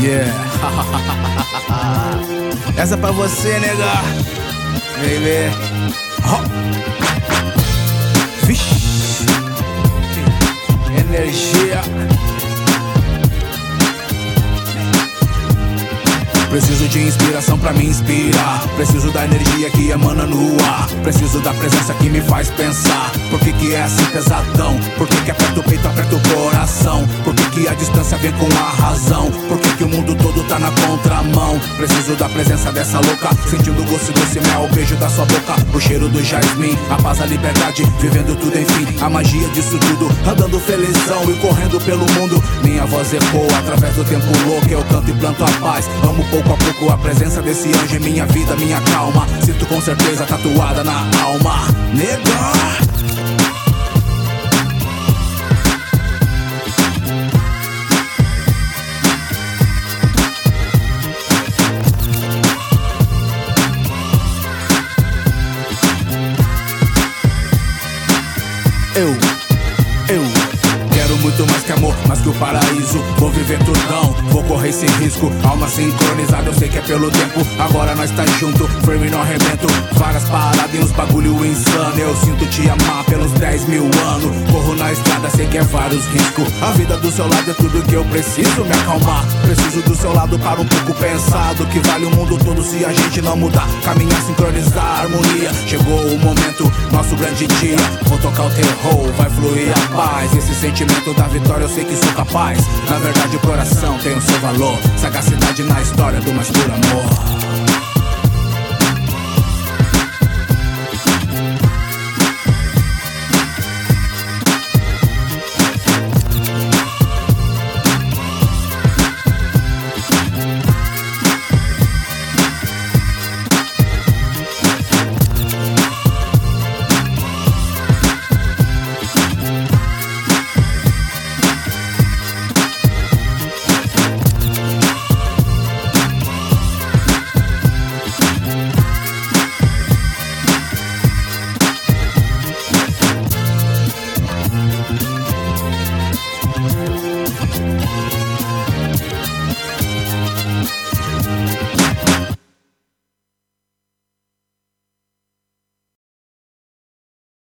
Yeah. Essa é pra você, nega. Baby. Vixe. Energia. Preciso de inspiração pra me inspirar. Preciso da energia que emana no ar. Preciso da presença que me faz pensar. Por que é assim pesadão? Por que aperta o peito, aperta o coração? Por que a distância vem com a razão? Por que o mundo todo tá na contramão? Preciso da presença dessa louca, sentindo o gosto desse mel, o beijo da sua boca, o cheiro do jasmim, a paz, a liberdade, vivendo tudo enfim. A magia disso tudo, andando felizão e correndo pelo mundo. Minha voz ecoa através do tempo louco. Eu canto e planto a paz, amo pouco a pouco a presença desse anjo em minha vida, minha calma. Sinto com certeza tatuada na alma. Nega. Eu quero muito mais que amor, mais que o paraíso. Vou viver tudão, vou correr sem risco. Alma sincronizada, eu sei que é pelo tempo. Agora nós tá junto, firme no arrebento. Várias paradas e uns bagulho insano. Eu sinto te amar pelos 10 mil anos. Corro na estrada, sei que é vários riscos. A vida do seu lado é tudo que eu preciso me acalmar. Preciso do seu lado para um pouco pensado. Que vale o mundo todo se a gente não mudar. Caminhar, sincronizar, harmonia. Chegou o momento, nosso grande dia. Vou tocar o terror, vai fluir a paz. Esse sentimento da vitória eu sei que sou capaz. Na verdade o coração tem o seu valor. Sagacidade na história do mais puro amor.